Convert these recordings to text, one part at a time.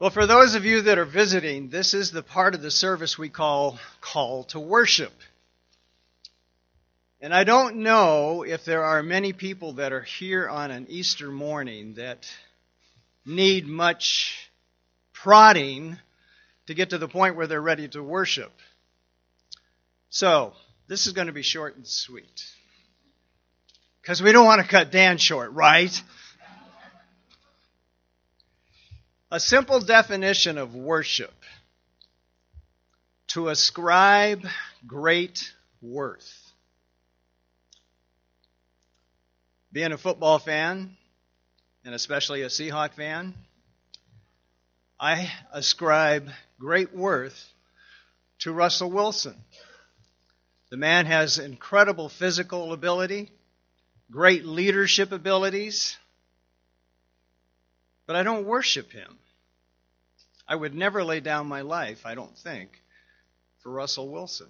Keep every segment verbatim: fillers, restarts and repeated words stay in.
Well, for those of you that are visiting, this is the part of the service we call Call to Worship. And I don't know if there are many people that are here on an Easter morning that need much prodding to get to the point where they're ready to worship. So, this is going to be short and sweet. Because we don't want to cut Dan short, right? A simple definition of worship: to ascribe great worth. Being a football fan, and especially a Seahawk fan, I ascribe great worth to Russell Wilson. The man has incredible physical ability, great leadership abilities, but I don't worship him. I would never lay down my life, I don't think, for Russell Wilson.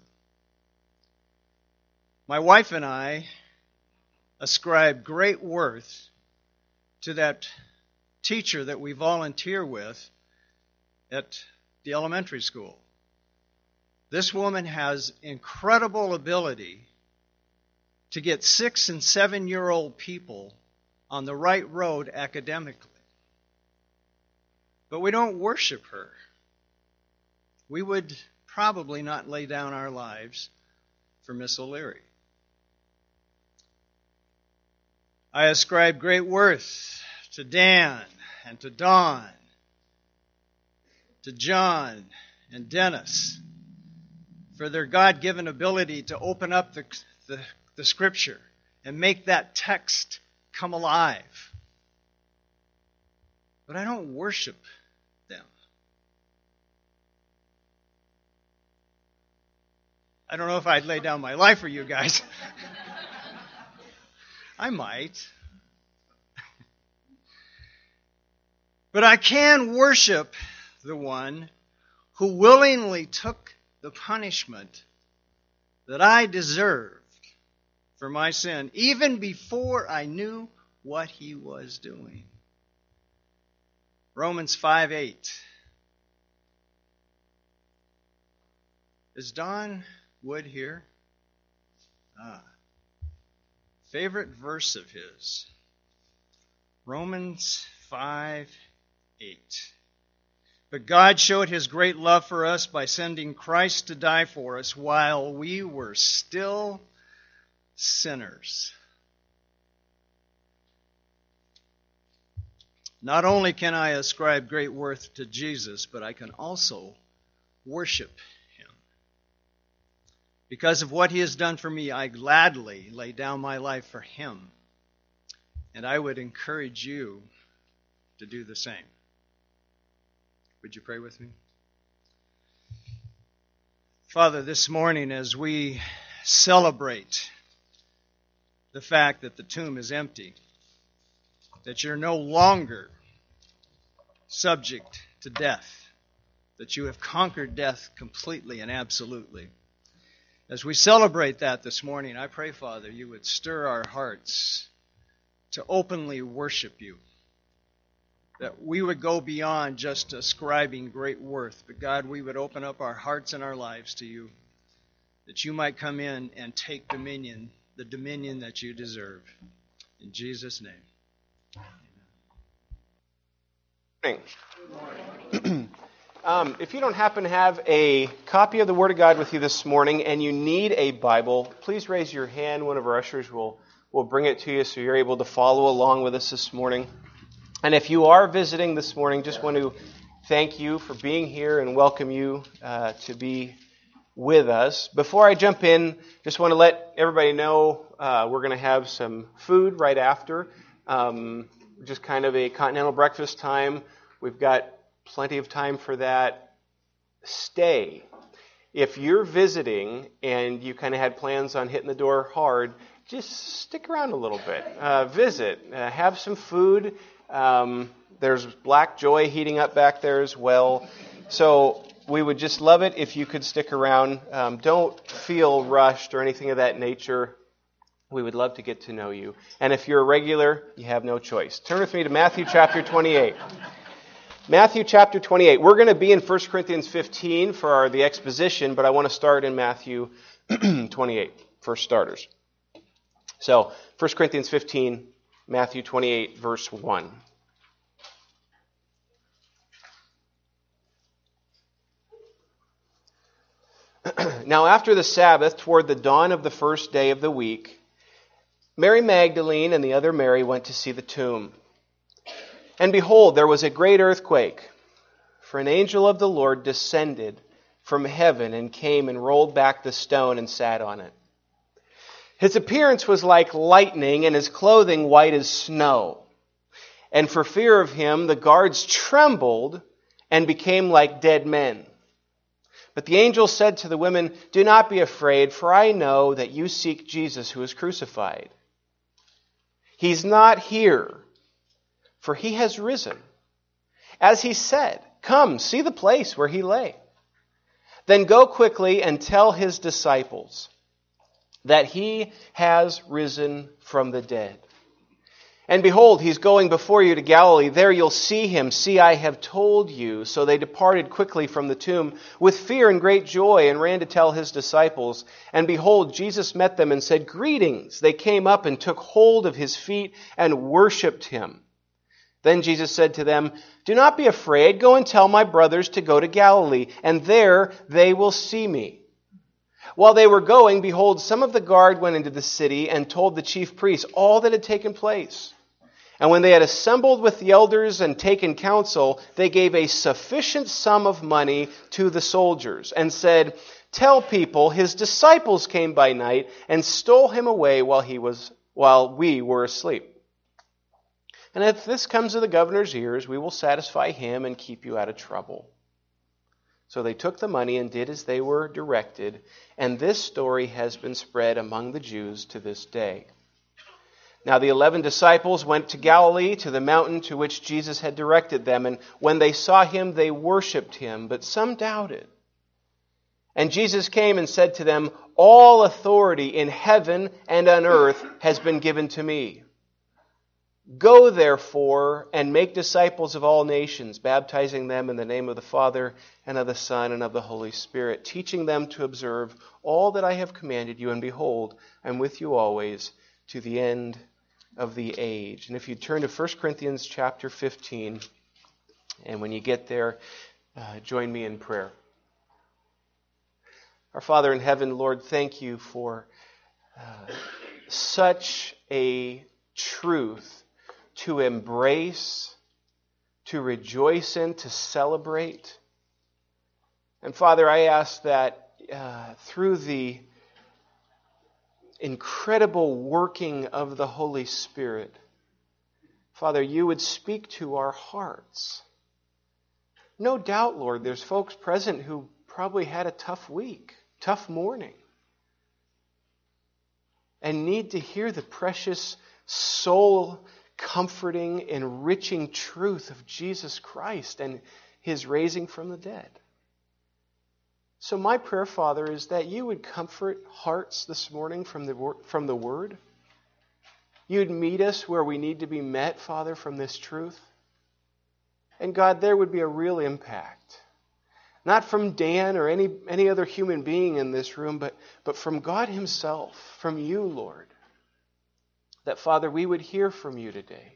My wife and I ascribe great worth to that teacher that we volunteer with at the elementary school. This woman has incredible ability to get six and seven-year-old people on the right road academically. But we don't worship her. We would probably not lay down our lives for Miss O'Leary. I ascribe great worth to Dan and to Dawn, to John and Dennis, for their God-given ability to open up the, the, the Scripture and make that text come alive. But I don't worship them. I don't know if I'd lay down my life for you guys. I might. But I can worship the one who willingly took the punishment that I deserved for my sin, even before I knew what he was doing. Romans five eight. Is Don Wood here? Ah. Favorite verse of his. Romans five eight. But God showed his great love for us by sending Christ to die for us while we were still sinners. Not only can I ascribe great worth to Jesus, but I can also worship him. Because of what he has done for me, I gladly lay down my life for him. And I would encourage you to do the same. Would you pray with me? Father, this morning as we celebrate the fact that the tomb is empty, that you're no longer subject to death, that you have conquered death completely and absolutely. As we celebrate that this morning, I pray, Father, you would stir our hearts to openly worship you, that we would go beyond just ascribing great worth, but God, we would open up our hearts and our lives to you, that you might come in and take dominion, the dominion that you deserve. In Jesus' name. Good morning. um, if you don't happen to have a copy of the Word of God with you this morning and you need a Bible, please raise your hand. One of our ushers will, will bring it to you so you're able to follow along with us this morning. And if you are visiting this morning, just want to thank you for being here and welcome you uh, to be with us. Before I jump in, just want to let everybody know uh, we're going to have some food right after. Um, just kind of a continental breakfast time. We've got plenty of time for that. Stay. If you're visiting and you kind of had plans on hitting the door hard, just stick around a little bit. Uh, visit. Uh, have some food. Um, there's Black Joy heating up back there as well. So we would just love it if you could stick around. Um, don't feel rushed or anything of that nature. We would love to get to know you. And if you're a regular, you have no choice. Turn with me to Matthew chapter twenty-eight. Matthew chapter twenty-eight. We're going to be in First Corinthians fifteen for our, the exposition, but I want to start in Matthew twenty-eight for starters. So, First Corinthians fifteen, Matthew twenty-eight, verse one. Now after the Sabbath, toward the dawn of the first day of the week, Mary Magdalene and the other Mary went to see the tomb. And behold, there was a great earthquake, for an angel of the Lord descended from heaven and came and rolled back the stone and sat on it. His appearance was like lightning, and his clothing white as snow. And for fear of him, the guards trembled and became like dead men. But the angel said to the women, "Do not be afraid, for I know that you seek Jesus who was crucified. He's not here, for he has risen. As he said, come, see the place where he lay. Then go quickly and tell his disciples that he has risen from the dead. And behold, he's going before you to Galilee. There you'll see him. See, I have told you." So they departed quickly from the tomb with fear and great joy and ran to tell his disciples. And behold, Jesus met them and said, "Greetings." They came up and took hold of his feet and worshipped him. Then Jesus said to them, "Do not be afraid. Go and tell my brothers to go to Galilee, and there they will see me." While they were going, behold, some of the guard went into the city and told the chief priests all that had taken place. And when they had assembled with the elders and taken counsel, they gave a sufficient sum of money to the soldiers and said, "Tell people his disciples came by night and stole him away while he was while we were asleep. And if this comes to the governor's ears, we will satisfy him and keep you out of trouble." So they took the money and did as they were directed, and this story has been spread among the Jews to this day. Now the eleven disciples went to Galilee, to the mountain to which Jesus had directed them, and when they saw him, they worshipped him, but some doubted. And Jesus came and said to them, "All authority in heaven and on earth has been given to me. Go, therefore, and make disciples of all nations, baptizing them in the name of the Father and of the Son and of the Holy Spirit, teaching them to observe all that I have commanded you. And behold, I'm with you always to the end of the age." And if you turn to First Corinthians chapter fifteen, and when you get there, uh, join me in prayer. Our Father in heaven, Lord, thank you for uh, such a truth to embrace, to rejoice in, to celebrate. And Father, I ask that uh, through the incredible working of the Holy Spirit, Father, you would speak to our hearts. No doubt, Lord, there's folks present who probably had a tough week, tough morning, and need to hear the precious soul comforting, enriching truth of Jesus Christ and his raising from the dead. So my prayer, Father, is that you would comfort hearts this morning from the, from the Word. You'd meet us where we need to be met, Father, from this truth. And God, there would be a real impact. Not from Dan or any, any other human being in this room, but, but from God himself, from you, Lord. That, Father, we would hear from you today.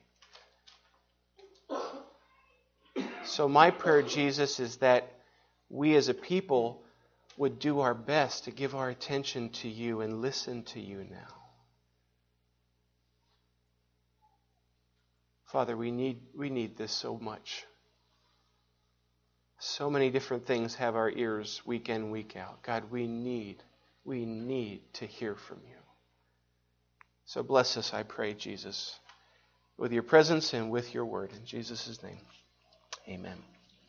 So my prayer, Jesus, is that we as a people would do our best to give our attention to you and listen to you now. Father, we need, we need this so much. So many different things have our ears week in, week out. God, we need, we need to hear from you. So bless us, I pray, Jesus, with your presence and with your word. In Jesus' name, amen.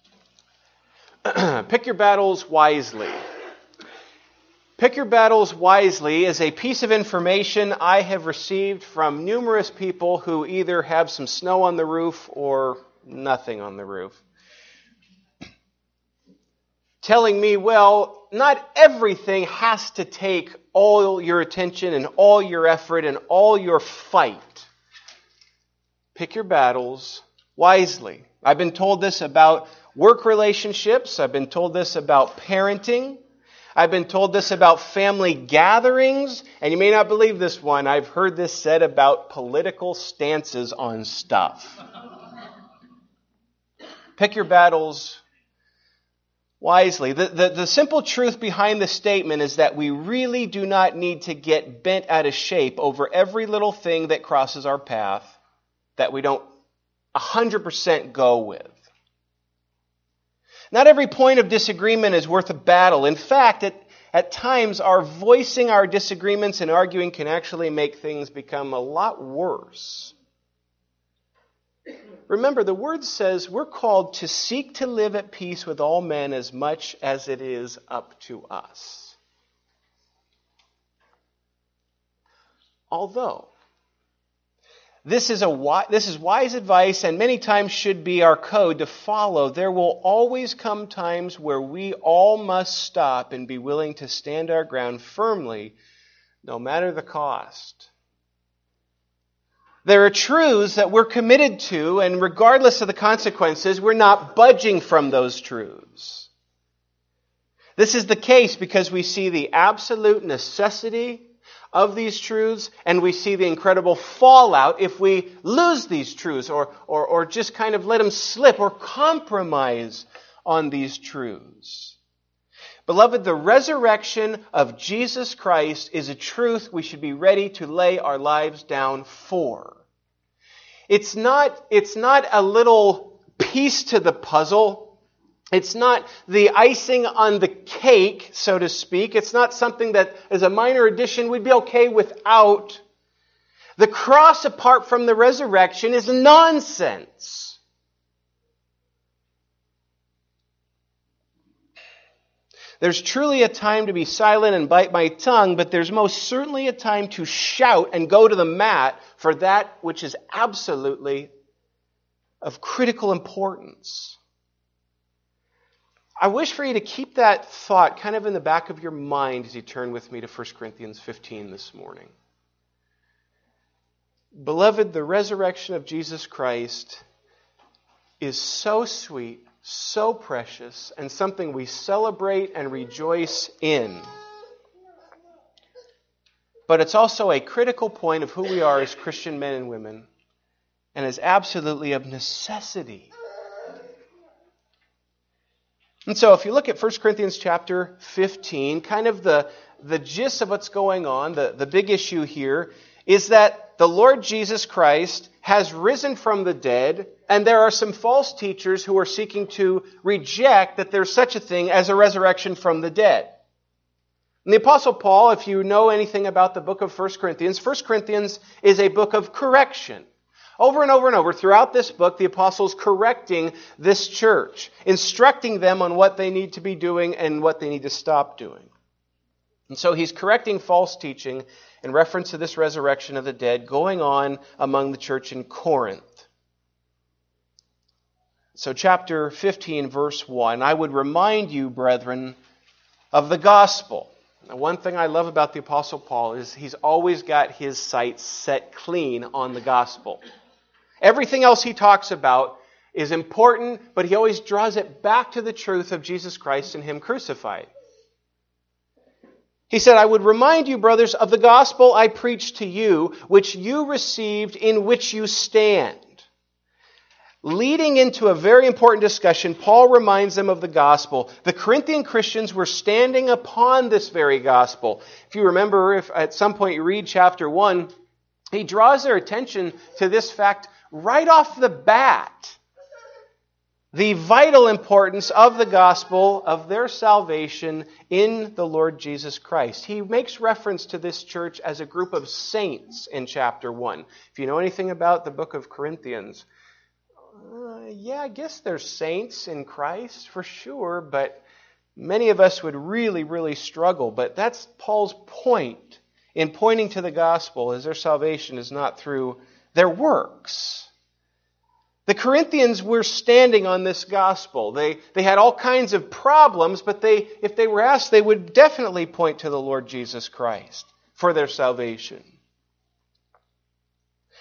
Pick your battles wisely. Pick your battles wisely is a piece of information I have received from numerous people who either have some snow on the roof or nothing on the roof. Telling me, well, not everything has to take all your attention and all your effort and all your fight. Pick your battles wisely. I've been told this about work relationships. I've been told this about parenting. I've been told this about family gatherings. And you may not believe this one. I've heard this said about political stances on stuff. Pick your battles wisely. The, the, the simple truth behind the statement is that we really do not need to get bent out of shape over every little thing that crosses our path that we don't one hundred percent go with. Not every point of disagreement is worth a battle. In fact, at, at times, our voicing our disagreements and arguing can actually make things become a lot worse. Remember, the Word says we're called to seek to live at peace with all men as much as it is up to us. Although, this is, a, this is wise advice and many times should be our code to follow, there will always come times where we all must stop and be willing to stand our ground firmly, no matter the cost. There are truths that we're committed to, and regardless of the consequences, we're not budging from those truths. This is the case because we see the absolute necessity of these truths, and we see the incredible fallout if we lose these truths or, or, or just kind of let them slip or compromise on these truths. Beloved, the resurrection of Jesus Christ is a truth we should be ready to lay our lives down for. It's not, it's not a little piece to the puzzle. It's not the icing on the cake, so to speak. It's not something that as a minor addition we'd be okay without. The cross apart from the resurrection is nonsense. There's truly a time to be silent and bite my tongue, but there's most certainly a time to shout and go to the mat for that which is absolutely of critical importance. I wish for you to keep that thought kind of in the back of your mind as you turn with me to First Corinthians fifteen this morning. Beloved, the resurrection of Jesus Christ is so sweet, so precious, and something we celebrate and rejoice in. But it's also a critical point of who we are as Christian men and women, and is absolutely of necessity. And so if you look at First Corinthians chapter fifteen, kind of the, the gist of what's going on, the, the big issue here, is that the Lord Jesus Christ has risen from the dead, and there are some false teachers who are seeking to reject that there's such a thing as a resurrection from the dead. And the Apostle Paul, if you know anything about the book of First Corinthians, First Corinthians is a book of correction. Over and over and over throughout this book, the apostle's correcting this church, instructing them on what they need to be doing and what they need to stop doing. And so he's correcting false teaching in reference to this resurrection of the dead going on among the church in Corinth. So chapter fifteen, verse one, I would remind you, brethren, of the gospel. Now, one thing I love about the Apostle Paul is he's always got his sights set clean on the gospel. Everything else he talks about is important, but he always draws it back to the truth of Jesus Christ and Him crucified. He said, I would remind you, brothers, of the gospel I preached to you, which you received, in which you stand. Leading into a very important discussion, Paul reminds them of the gospel. The Corinthian Christians were standing upon this very gospel. If you remember, if at some point you read chapter one, he draws their attention to this fact right off the bat. The vital importance of the gospel, of their salvation in the Lord Jesus Christ. He makes reference to this church as a group of saints in chapter one. If you know anything about the book of Corinthians, uh, yeah, I guess there's saints in Christ for sure, but many of us would really, really struggle. But that's Paul's point in pointing to the gospel, is their salvation is not through their works. The Corinthians were standing on this gospel. They, they had all kinds of problems, but they, if they were asked, they would definitely point to the Lord Jesus Christ for their salvation.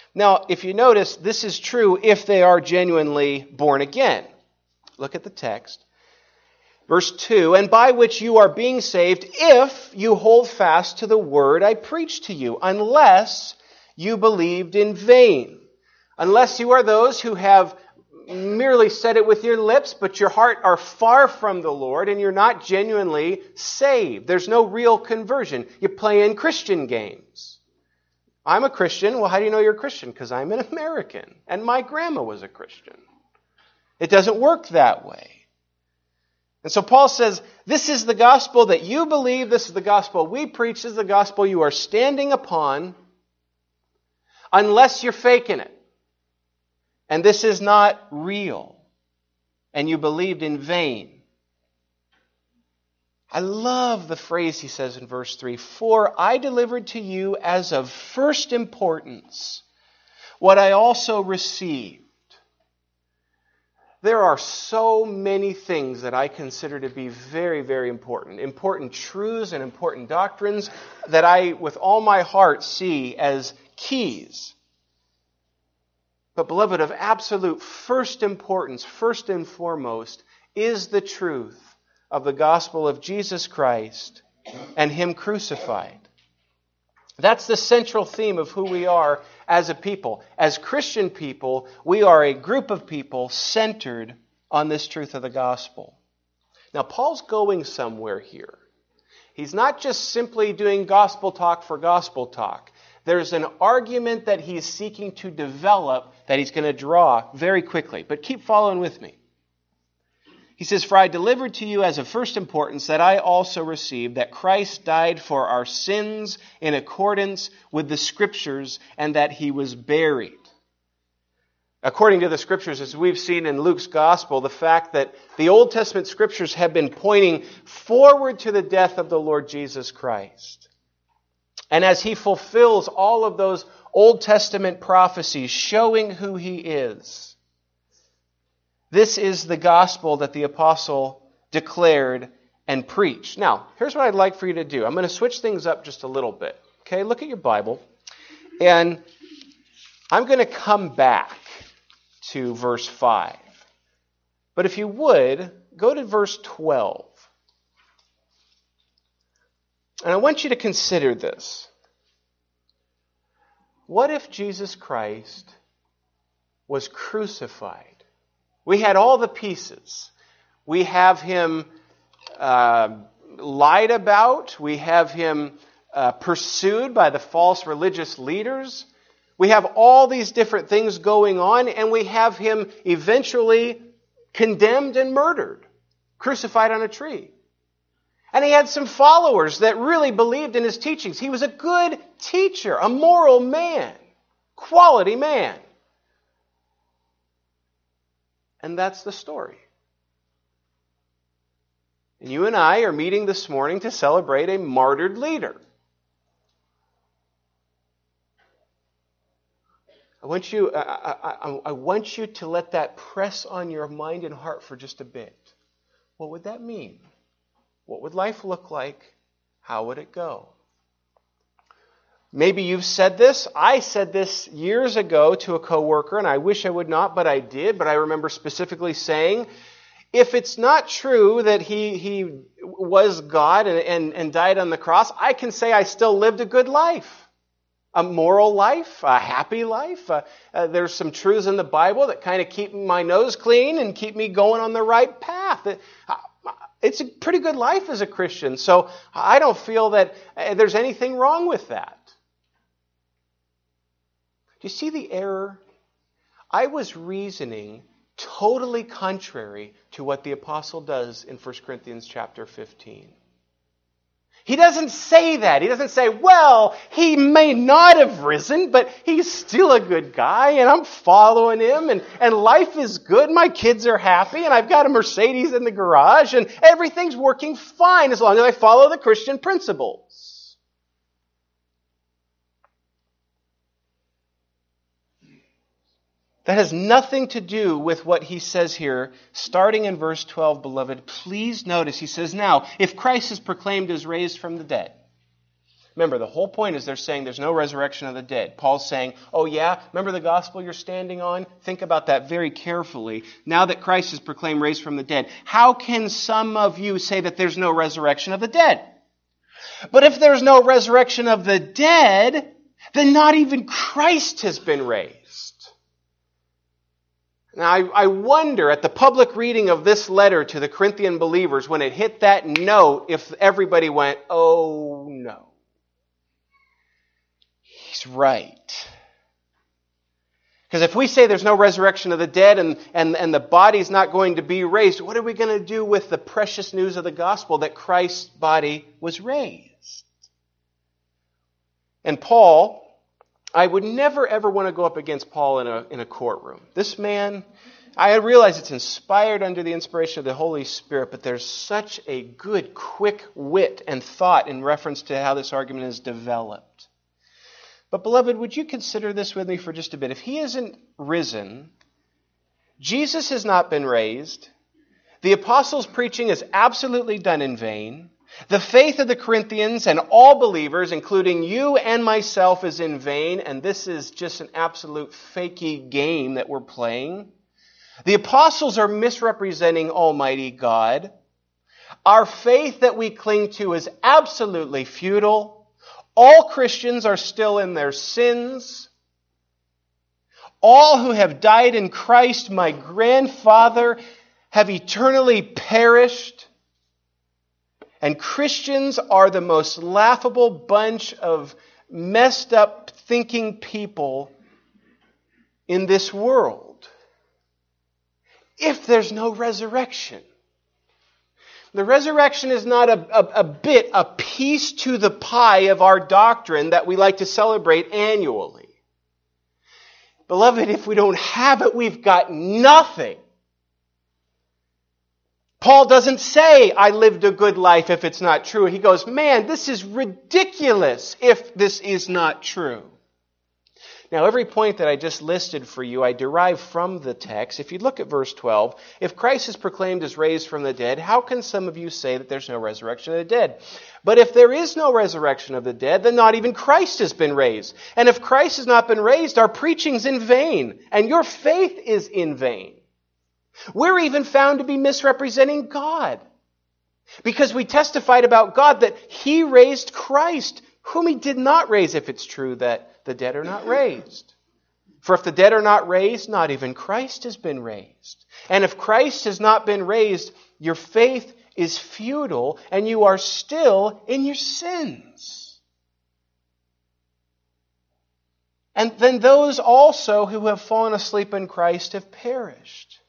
Now, if you notice, this is true if they are genuinely born again. Look at the text. Verse two, and by which you are being saved if you hold fast to the word I preached to you, unless you believed in vain. Unless you are those who have merely said it with your lips, but your heart are far from the Lord and you're not genuinely saved. There's no real conversion. You play in Christian games. I'm a Christian. Well, how do you know you're a Christian? Because I'm an American and my grandma was a Christian. It doesn't work that way. And so Paul says, this is the gospel that you believe, this is the gospel we preach, this is the gospel you are standing upon, unless you're faking it. And this is not real. And you believed in vain. I love the phrase he says in verse three, for I delivered to you as of first importance what I also received. There are so many things that I consider to be very, very important. Important truths and important doctrines that I, with all my heart, see as keys. But beloved, of absolute first importance, first and foremost, is the truth of the gospel of Jesus Christ and Him crucified. That's the central theme of who we are as a people. As Christian people, we are a group of people centered on this truth of the gospel. Now, Paul's going somewhere here. He's not just simply doing gospel talk for gospel talk. There's an argument that he's seeking to develop that he's going to draw very quickly. But keep following with me. He says, for I delivered to you as of first importance that I also received that Christ died for our sins in accordance with the Scriptures and that He was buried. According to the Scriptures, as we've seen in Luke's Gospel, the fact that the Old Testament Scriptures have been pointing forward to the death of the Lord Jesus Christ. And as He fulfills all of those Old Testament prophecies showing who He is, this is the gospel that the apostle declared and preached. Now, here's what I'd like for you to do. I'm going to switch things up just a little bit. Okay, look at your Bible. And I'm going to come back to verse five. But if you would, go to verse twelve. And I want you to consider this. What if Jesus Christ was crucified? We had all the pieces. We have Him uh, lied about. We have Him uh, pursued by the false religious leaders. We have all these different things going on, and we have Him eventually condemned and murdered, crucified on a tree. And He had some followers that really believed in His teachings. He was a good teacher, a moral man, quality man. And that's the story. And you and I are meeting this morning to celebrate a martyred leader. I want you, I, I, I want you to let that press on your mind and heart for just a bit. What would that mean? What would life look like? How would it go? Maybe you've said this. I said this years ago to a coworker, and I wish I would not, but I did. But I remember specifically saying, if it's not true that he, he was God and, and, and died on the cross, I can say I still lived a good life. A moral life, a happy life. Uh, uh, there's some truths in the Bible that kind of keep my nose clean and keep me going on the right path. It, uh, it's a pretty good life as a Christian, so I don't feel that uh, there's anything wrong with that. Do you see the error? I was reasoning totally contrary to what the apostle does in First Corinthians chapter fifteen. He doesn't say that. He doesn't say, well, he may not have risen, but he's still a good guy, and I'm following him, and, and life is good. My kids are happy, and I've got a Mercedes in the garage, and everything's working fine as long as I follow the Christian principles. That has nothing to do with what he says here, starting in verse twelve, beloved. Please notice, he says, now, if Christ is proclaimed as raised from the dead, Remember, the whole point is they're saying there's no resurrection of the dead. Paul's saying, oh yeah, remember the gospel you're standing on? Think about that very carefully. Now that Christ is proclaimed raised from the dead, how can some of you say that there's no resurrection of the dead? But if there's no resurrection of the dead, then not even Christ has been raised. Now, I, I wonder at the public reading of this letter to the Corinthian believers, when it hit that note, if everybody went, oh no. He's right. Because if we say there's no resurrection of the dead and, and, and the body's not going to be raised, what are we going to do with the precious news of the gospel that Christ's body was raised? And Paul, I would never ever want to go up against Paul in a, in a courtroom. This man, I realize it's inspired under the inspiration of the Holy Spirit, but there's such a good, quick wit and thought in reference to how this argument is developed. But beloved, would you consider this with me for just a bit? If he isn't risen, Jesus has not been raised, the apostles' preaching is absolutely done in vain, the faith of the Corinthians and all believers, including you and myself, is in vain, and this is just an absolute fakey game that we're playing. The apostles are misrepresenting Almighty God. Our faith that we cling to is absolutely futile. All Christians are still in their sins. All who have died in Christ, my grandfather, have eternally perished. And Christians are the most laughable bunch of messed up thinking people in this world. If there's no resurrection. The resurrection is not a, a, a bit, a piece to the pie of our doctrine that we like to celebrate annually. Beloved, if we don't have it, we've got nothing. Paul doesn't say, I lived a good life if it's not true. He goes, man, this is ridiculous if this is not true. Now, every point that I just listed for you, I derive from the text. If you look at verse twelve, if Christ is proclaimed as raised from the dead, how can some of you say that there's no resurrection of the dead? But if there is no resurrection of the dead, then not even Christ has been raised. And if Christ has not been raised, our preaching's in vain, and your faith is in vain. We're even found to be misrepresenting God, because we testified about God that He raised Christ, whom He did not raise, if it's true that the dead are not raised. For if the dead are not raised, not even Christ has been raised. And if Christ has not been raised, your faith is futile and you are still in your sins. And then those also who have fallen asleep in Christ have perished.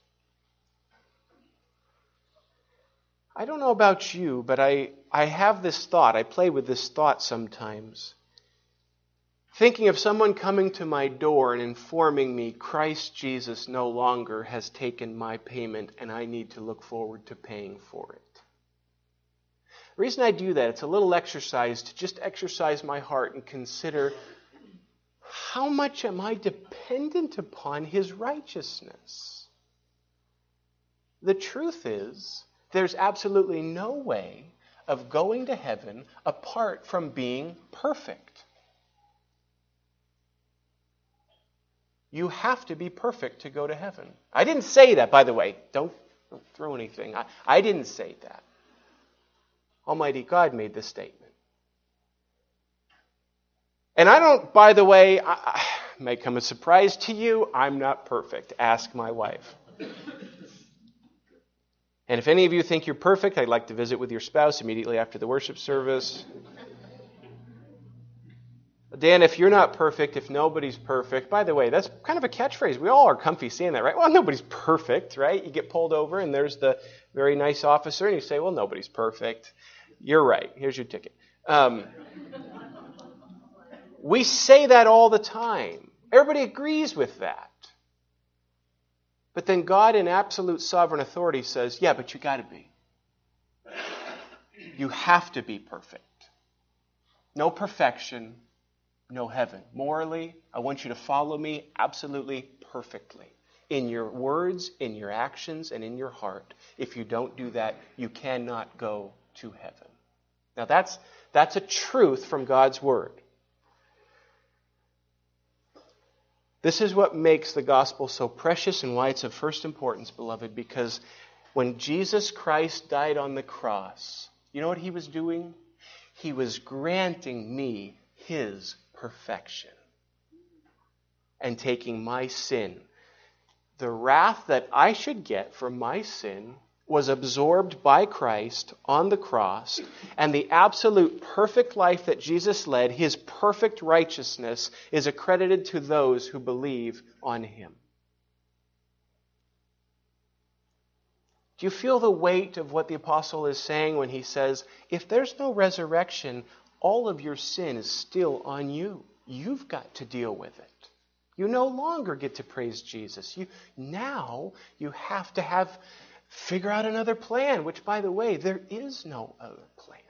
I don't know about you, but I, I have this thought. I play with this thought sometimes. Thinking of someone coming to my door and informing me Christ Jesus no longer has taken my payment and I need to look forward to paying for it. The reason I do that, it's a little exercise to just exercise my heart and consider, how much am I dependent upon His righteousness? The truth is, there's absolutely no way of going to heaven apart from being perfect. You have to be perfect to go to heaven. I didn't say that, by the way. Don't, don't throw anything. I, I didn't say that. Almighty God made this statement. And I don't, by the way, I, I, may come as a surprise to you, I'm not perfect. Ask my wife. And if any of you think you're perfect, I'd like to visit with your spouse immediately after the worship service. Dan, if you're not perfect, if nobody's perfect, by the way, that's kind of a catchphrase. We all are comfy saying that, right? Well, nobody's perfect, right? You get pulled over and there's the very nice officer and you say, well, nobody's perfect. You're right. Here's your ticket. Um, we say that all the time. Everybody agrees with that. But then God in absolute sovereign authority says, yeah, but you got to be. You have to be perfect. No perfection. No heaven. Morally, I want you to follow me absolutely perfectly. In your words, in your actions, and in your heart. If you don't do that, you cannot go to heaven. Now that's That's a truth from God's Word. This is what makes the gospel so precious and why it's of first importance, beloved, because when Jesus Christ died on the cross, you know what he was doing? He was granting me his perfection and taking my sin. The wrath that I should get for my sin was absorbed by Christ on the cross, and the absolute perfect life that Jesus led, his perfect righteousness, is accredited to those who believe on him. Do you feel the weight of what the apostle is saying when he says, if there's no resurrection, all of your sin is still on you. You've got to deal with it. You no longer get to praise Jesus. You now you have to have figure out another plan, which, by the way, there is no other plan.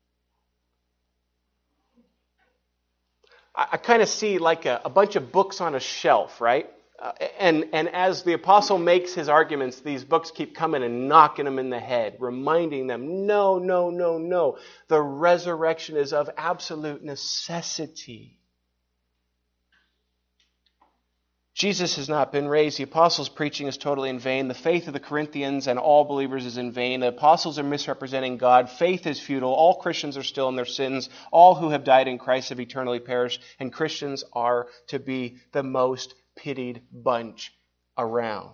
I, I kind of see like a, a bunch of books on a shelf, right? Uh, and, and as the apostle makes his arguments, these books keep coming and knocking them in the head, reminding them, no, no, no, no. The resurrection is of absolute necessity. Jesus has not been raised. The apostles' preaching is totally in vain. The faith of the Corinthians and all believers is in vain. The apostles are misrepresenting God. Faith is futile. All Christians are still in their sins. All who have died in Christ have eternally perished. And Christians are to be the most pitied bunch around.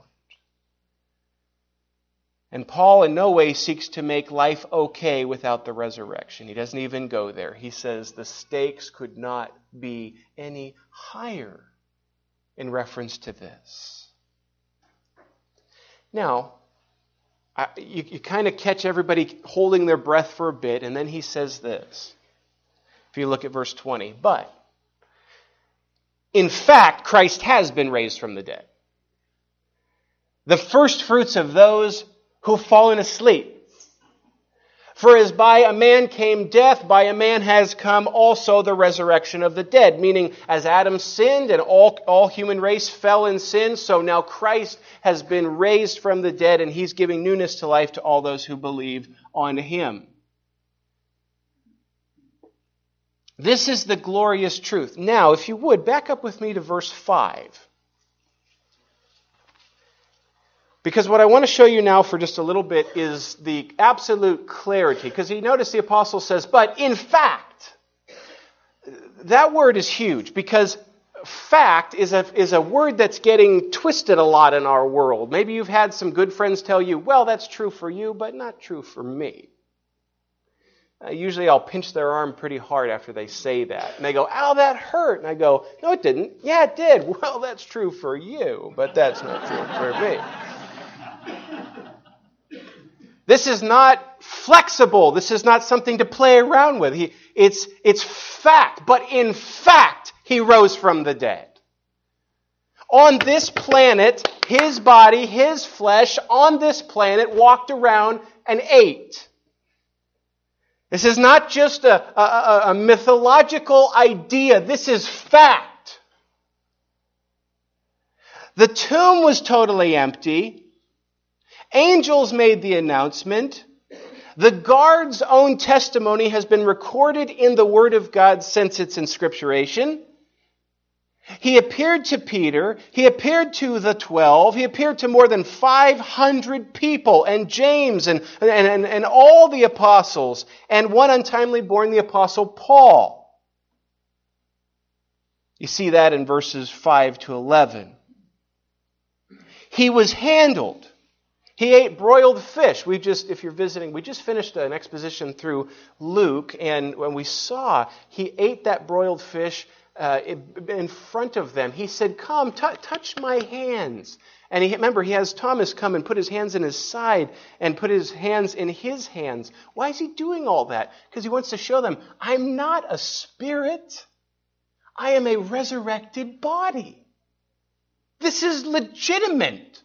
And Paul in no way seeks to make life okay without the resurrection. He doesn't even go there. He says the stakes could not be any higher in reference to this. Now, I, you, you kind of catch everybody holding their breath for a bit, and then he says this. If you look at verse twenty, but in fact, Christ has been raised from the dead. The first fruits of those who've fallen asleep. For as by a man came death, by a man has come also the resurrection of the dead. Meaning, as Adam sinned and all, all human race fell in sin, so now Christ has been raised from the dead and he's giving newness to life to all those who believe on him. This is the glorious truth. Now, if you would, back up with me to verse five. Because what I want to show you now for just a little bit is the absolute clarity. Because you notice the apostle says, but in fact, that word is huge. Because fact is a, is a word that's getting twisted a lot in our world. Maybe you've had some good friends tell you, well, that's true for you, but not true for me. Uh, usually I'll pinch their arm pretty hard after they say that. And they go, ow, that hurt. And I go, no, it didn't. Yeah, it did. Well, that's true for you, but that's not true for me. This is not flexible. This is not something to play around with. He, it's, it's fact. But in fact, he rose from the dead. On this planet, his body, his flesh, on this planet, walked around and ate. This is not just a, a, a mythological idea. This is fact. The tomb was totally empty. Angels made the announcement. The guard's own testimony has been recorded in the Word of God since its inscripturation. He appeared to Peter. He appeared to the twelve. He appeared to more than five hundred people, and James and, and, and, and all the apostles, and one untimely born, the apostle Paul. You see that in verses five to eleven. He was handled. He ate broiled fish. We just, if you're visiting, we just finished an exposition through Luke, and when we saw he ate that broiled fish uh, in front of them, he said, "Come, t- touch my hands." And he, remember, he has Thomas come and put his hands in his side and put his hands in his hands. Why is he doing all that? Because he wants to show them, I'm not a spirit. I am a resurrected body. This is legitimate.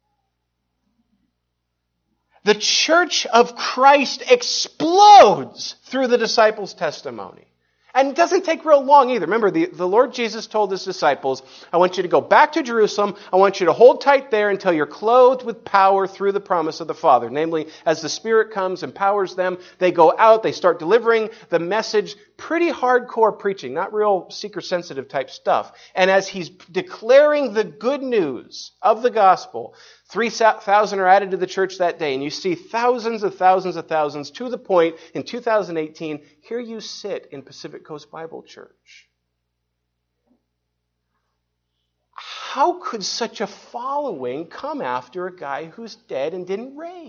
The church of Christ explodes through the disciples' testimony. And it doesn't take real long either. Remember, the, the Lord Jesus told his disciples, I want you to go back to Jerusalem. I want you to hold tight there until you're clothed with power through the promise of the Father. Namely, as the Spirit comes, empowers them, they go out, they start delivering the message, pretty hardcore preaching, not real seeker-sensitive type stuff. And as he's declaring the good news of the gospel, three thousand are added to the church that day. And you see thousands of thousands of thousands to the point in two thousand eighteen, here you sit in Pacific Coast Bible Church. How could such a following come after a guy who's dead and didn't raise?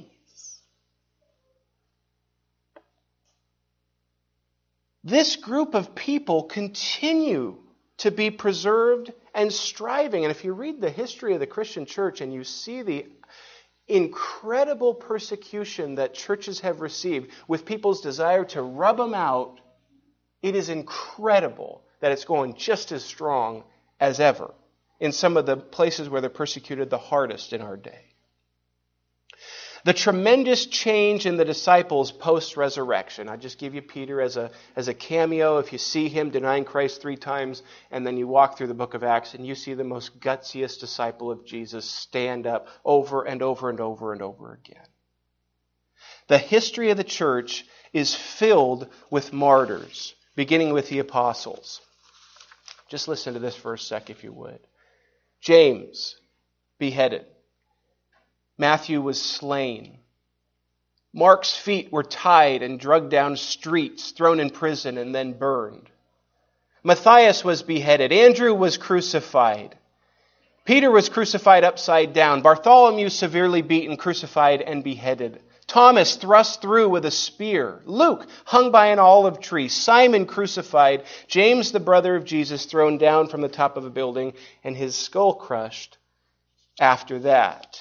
This group of people continue to be preserved and striving. And if you read the history of the Christian church and you see the incredible persecution that churches have received with people's desire to rub them out, it is incredible that it's going just as strong as ever in some of the places where they're persecuted the hardest in our day. The tremendous change in the disciples post-resurrection. I just give you Peter as a, as a cameo. If you see him denying Christ three times, and then you walk through the book of Acts, and you see the most gutsiest disciple of Jesus stand up over and over and over and over again. The history of the church is filled with martyrs, beginning with the apostles. Just listen to this for a sec, if you would. James, beheaded. Matthew was slain. Mark's feet were tied and dragged down streets, thrown in prison, and then burned. Matthias was beheaded. Andrew was crucified. Peter was crucified upside down. Bartholomew severely beaten, crucified, and beheaded. Thomas thrust through with a spear. Luke hung by an olive tree. Simon crucified. James, the brother of Jesus, thrown down from the top of a building, and his skull crushed after that.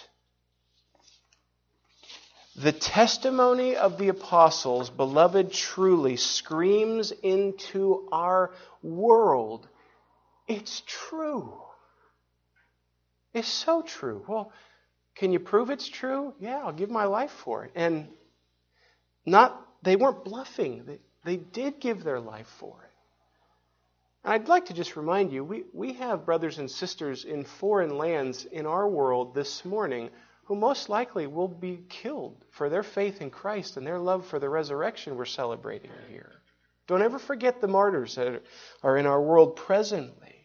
The testimony of the apostles, beloved, truly screams into our world. It's true. It's so true. Well, can you prove it's true? Yeah, I'll give my life for it. And not they weren't bluffing. They, they did give their life for it. And I'd like to just remind you, we, we have brothers and sisters in foreign lands in our world this morning who most likely will be killed for their faith in Christ and their love for the resurrection we're celebrating here. Don't ever forget the martyrs that are in our world presently.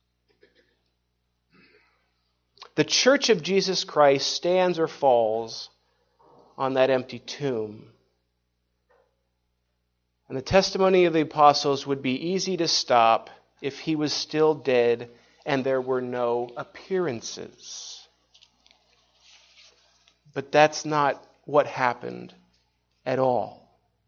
The Church of Jesus Christ stands or falls on that empty tomb. And the testimony of the apostles would be easy to stop if he was still dead and there were no appearances. But that's not what happened at all.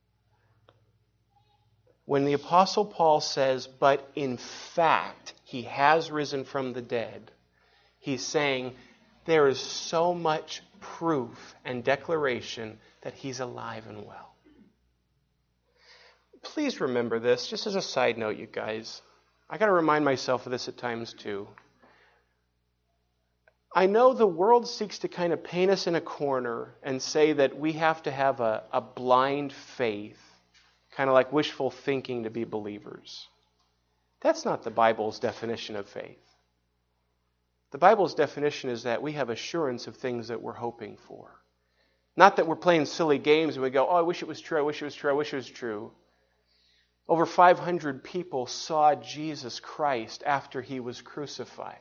When the Apostle Paul says, but in fact, he has risen from the dead, he's saying there is so much proof and declaration that he's alive and well. Please remember this, just as a side note, you guys. I got to remind myself of this at times too. I know the world seeks to kind of paint us in a corner and say that we have to have a, a blind faith, kind of like wishful thinking to be believers. That's not the Bible's definition of faith. The Bible's definition is that we have assurance of things that we're hoping for. Not that we're playing silly games and we go, oh, I wish it was true, I wish it was true, I wish it was true. Over five hundred people saw Jesus Christ after he was crucified.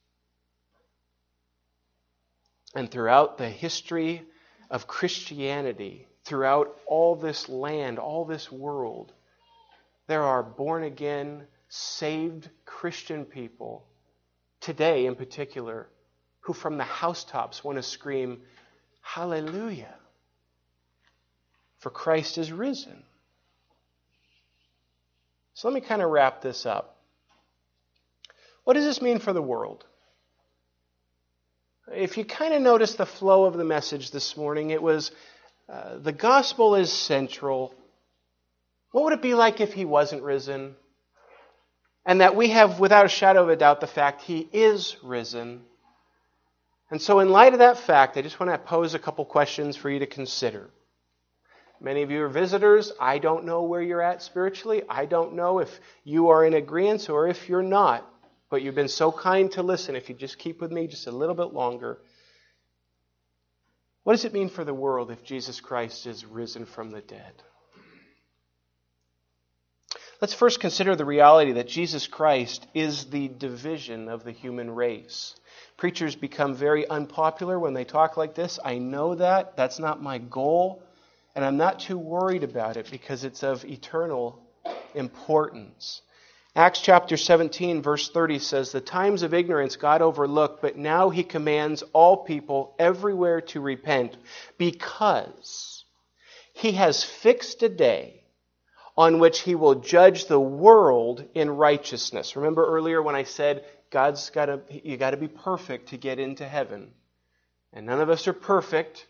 And throughout the history of Christianity, throughout all this land, all this world, there are born-again, saved Christian people, today in particular, who from the housetops want to scream, hallelujah, for Christ is risen. So let me kind of wrap this up. What does this mean for the world? If you kind of notice the flow of the message this morning, it was uh, the gospel is central. What would it be like if he wasn't risen? And that we have, without a shadow of a doubt, the fact he is risen. And so in light of that fact, I just want to pose a couple questions for you to consider. Many of you are visitors. I don't know where you're at spiritually. I don't know if you are in agreement or if you're not. But you've been so kind to listen. If you just keep with me just a little bit longer. What does it mean for the world if Jesus Christ is risen from the dead? Let's first consider the reality that Jesus Christ is the division of the human race. Preachers become very unpopular when they talk like this. I know that. That's not my goal. And I'm not too worried about it because it's of eternal importance. Acts chapter seventeen, verse thirty says, "The times of ignorance God overlooked, but now he commands all people everywhere to repent, because he has fixed a day on which he will judge the world in righteousness." Remember earlier when I said God's got to, you got to be perfect to get into heaven. And none of us are perfect.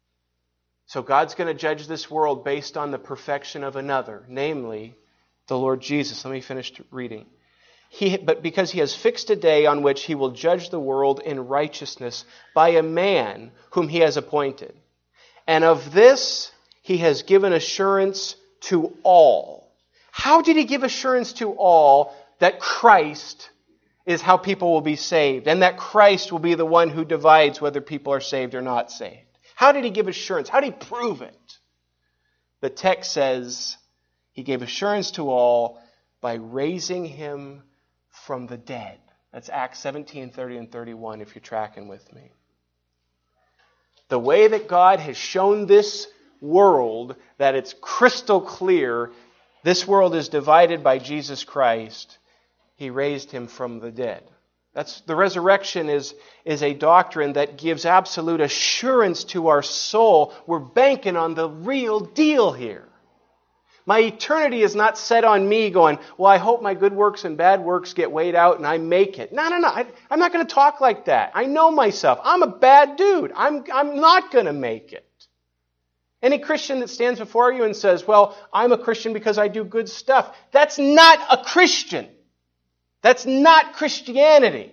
So God's going to judge this world based on the perfection of another, namely the Lord Jesus. Let me finish reading. He, but because he has fixed a day on which he will judge the world in righteousness by a man whom he has appointed. And of this he has given assurance to all. How did he give assurance to all that Christ is how people will be saved, and that Christ will be the one who divides whether people are saved or not saved? How did he give assurance? How did he prove it? The text says he gave assurance to all by raising him from the dead. That's Acts seventeen, thirty and thirty-one if you're tracking with me. The way that God has shown this world that it's crystal clear this world is divided by Jesus Christ, he raised him from the dead. That's, the resurrection is, is a doctrine that gives absolute assurance to our soul. We're banking on the real deal here. My eternity is not set on me going, well, I hope my good works and bad works get weighed out and I make it. No, no, no. I, I'm not going to talk like that. I know myself. I'm a bad dude. I'm, I'm not going to make it. Any Christian that stands before you and says, well, I'm a Christian because I do good stuff, that's not a Christian. That's not Christianity.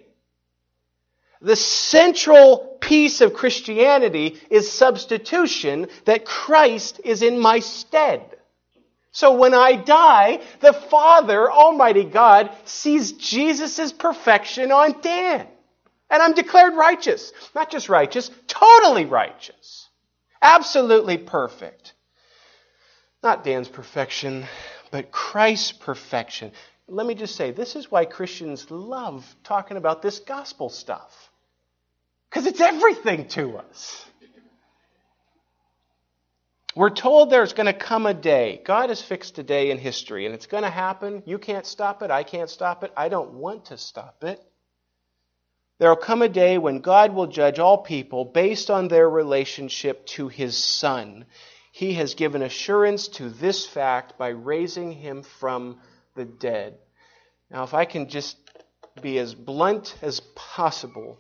The central piece of Christianity is substitution, that Christ is in my stead. So when I die, the Father, Almighty God, sees Jesus' perfection on Dan. And I'm declared righteous. Not just righteous, totally righteous. Absolutely perfect. Not Dan's perfection, but Christ's perfection. Let me just say, this is why Christians love talking about this gospel stuff. Because it's everything to us. We're told there's going to come a day. God has fixed a day in history, and it's going to happen. You can't stop it. I can't stop it. I don't want to stop it. There will come a day when God will judge all people based on their relationship to his Son. He has given assurance to this fact by raising him from the dead. Now, if I can just be as blunt as possible,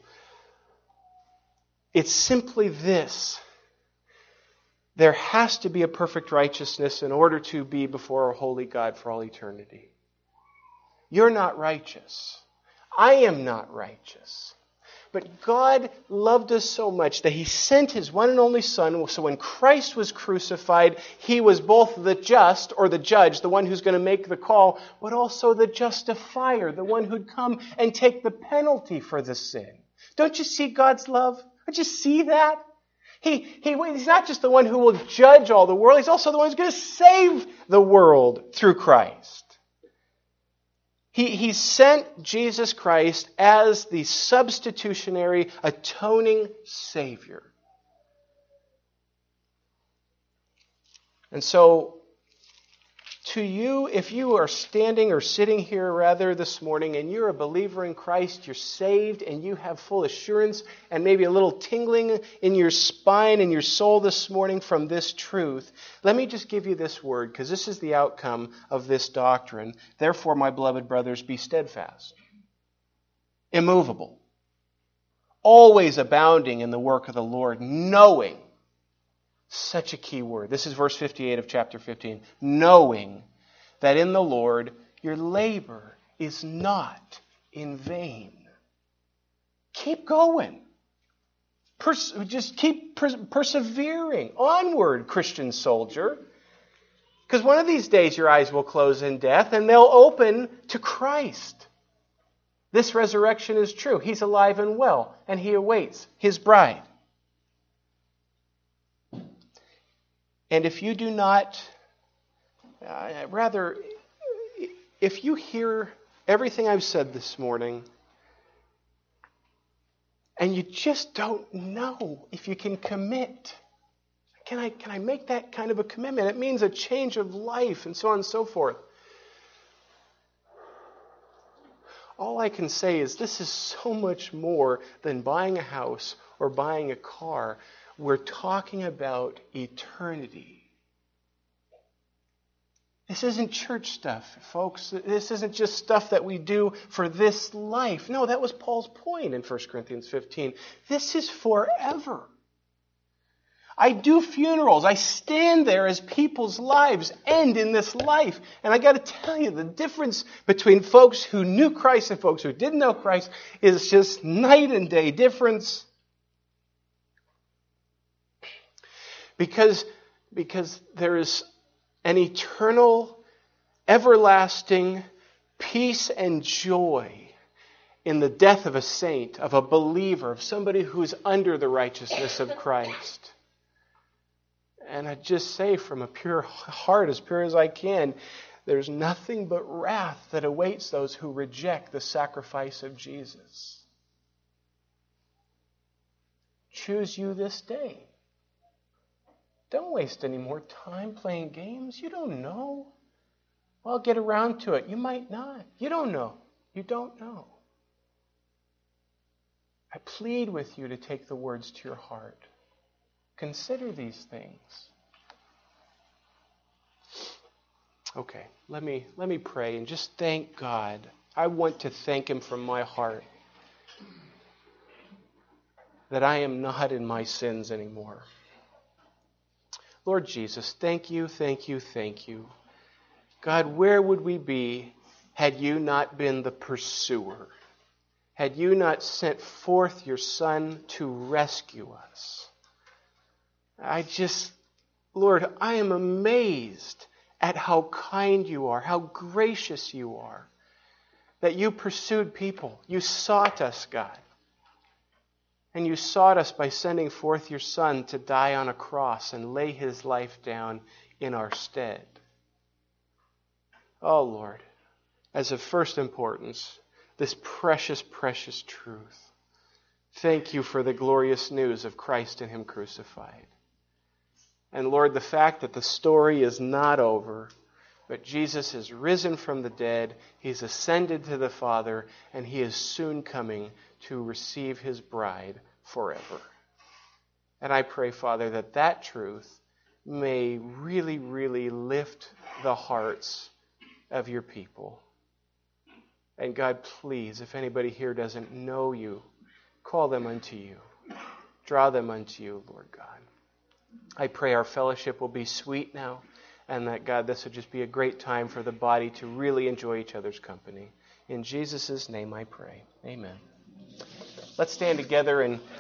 it's simply this. There has to be a perfect righteousness in order to be before a holy God for all eternity. You're not righteous. I am not righteous. But God loved us so much that he sent his one and only Son. So when Christ was crucified, he was both the just, or the judge, the one who's going to make the call, but also the justifier, the one who'd come and take the penalty for the sin. Don't you see God's love? Don't you see that? He, he, he's not just the one who will judge all the world. He's also the one who's going to save the world through Christ. He, he sent Jesus Christ as the substitutionary, atoning Savior. And so, to you, if you are standing or sitting here rather this morning and you're a believer in Christ, you're saved and you have full assurance and maybe a little tingling in your spine and your soul this morning from this truth, let me just give you this word, because this is the outcome of this doctrine. Therefore, my beloved brothers, be steadfast, immovable, always abounding in the work of the Lord, knowing. Such a key word. This is verse fifty-eight of chapter fifteen. Knowing that in the Lord your labor is not in vain. Keep going. Pers- just keep pers- persevering. Onward, Christian soldier. Because one of these days your eyes will close in death and they'll open to Christ. This resurrection is true. He's alive and well, and He awaits His bride. And if you do not, uh, rather, if you hear everything I've said this morning, and you just don't know if you can commit, can I, can I make that kind of a commitment? It means a change of life and so on and so forth. All I can say is this is so much more than buying a house or buying a car. We're talking about eternity. This isn't church stuff, folks. This isn't just stuff that we do for this life. No, that was Paul's point in First Corinthians fifteen. This is forever. I do funerals. I stand there as people's lives end in this life. And I got to tell you, the difference between folks who knew Christ and folks who didn't know Christ is just night and day difference. Because, because there is an eternal, everlasting peace and joy in the death of a saint, of a believer, of somebody who's under the righteousness of Christ. And I just say from a pure heart, as pure as I can, there's nothing but wrath that awaits those who reject the sacrifice of Jesus. Choose you this day. Don't waste any more time playing games. You don't know. Well, I'll get around to it. You might not. You don't know. You don't know. I plead with you to take the words to your heart. Consider these things. Okay, let me let me pray and just thank God. I want to thank Him from my heart that I am not in my sins anymore. Lord Jesus, thank you, thank you, thank you. God, where would we be had you not been the pursuer? Had you not sent forth your Son to rescue us? I just, Lord, I am amazed at how kind you are, how gracious you are, that you pursued people. You sought us, God. And you sought us by sending forth your Son to die on a cross and lay His life down in our stead. Oh, Lord, as of first importance, this precious, precious truth. Thank you for the glorious news of Christ and Him crucified. And Lord, the fact that the story is not over, but Jesus has risen from the dead, He's ascended to the Father, and He is soon coming to receive His bride forever. And I pray, Father, that that truth may really, really lift the hearts of your people. And God, please, if anybody here doesn't know you, call them unto you. Draw them unto you, Lord God. I pray our fellowship will be sweet now, and that, God, this would just be a great time for the body to really enjoy each other's company. In Jesus' name I pray. Amen. Let's stand together and